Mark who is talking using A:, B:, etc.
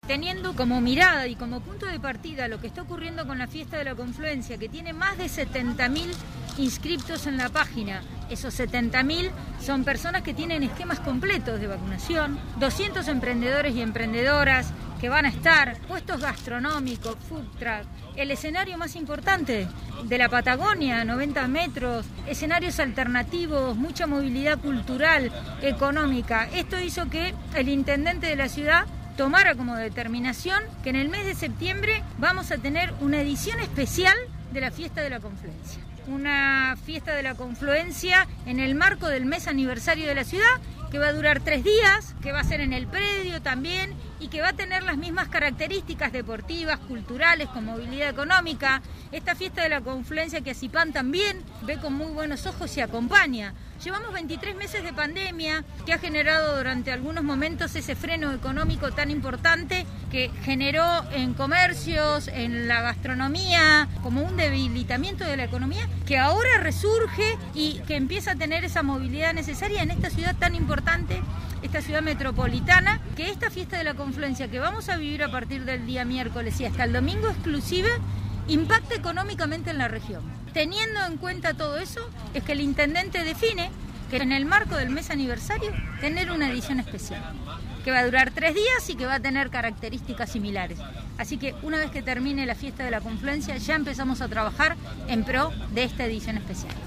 A: teniendo como mirada y como punto de partida lo que está ocurriendo con la Fiesta de la Confluencia, que tiene más de 70.000 inscriptos en la página. Esos 70.000 son personas que tienen esquemas completos de vacunación, 200 emprendedores y emprendedoras que van a estar, puestos gastronómicos, food truck, el escenario más importante de la Patagonia, 90 metros, escenarios alternativos, mucha movilidad cultural, económica. Esto hizo que el intendente de la ciudad tomara como determinación que en el mes de septiembre vamos a tener una edición especial de la Fiesta de la Confluencia. Una Fiesta de la Confluencia en el marco del mes aniversario de la ciudad, que va a durar 3 días, que va a ser en el predio también y que va a tener las mismas características deportivas, culturales, con movilidad económica. Esta Fiesta de la Confluencia que Acipán también ve con muy buenos ojos y acompaña. Llevamos 23 meses de pandemia que ha generado durante algunos momentos ese freno económico tan importante que generó en comercios, en la gastronomía, como un debilitamiento de la economía que ahora resurge y que empieza a tener esa movilidad necesaria en esta ciudad tan importante, esta ciudad metropolitana, que esta Fiesta de la Confluencia que vamos a vivir a partir del día miércoles y hasta el domingo exclusive, impacta económicamente en la región. Teniendo en cuenta todo eso, es que el intendente define que en el marco del mes aniversario tener una edición especial, que va a durar 3 días y que va a tener características similares. Así que una vez que termine la Fiesta de la Confluencia ya empezamos a trabajar en pro de esta edición especial.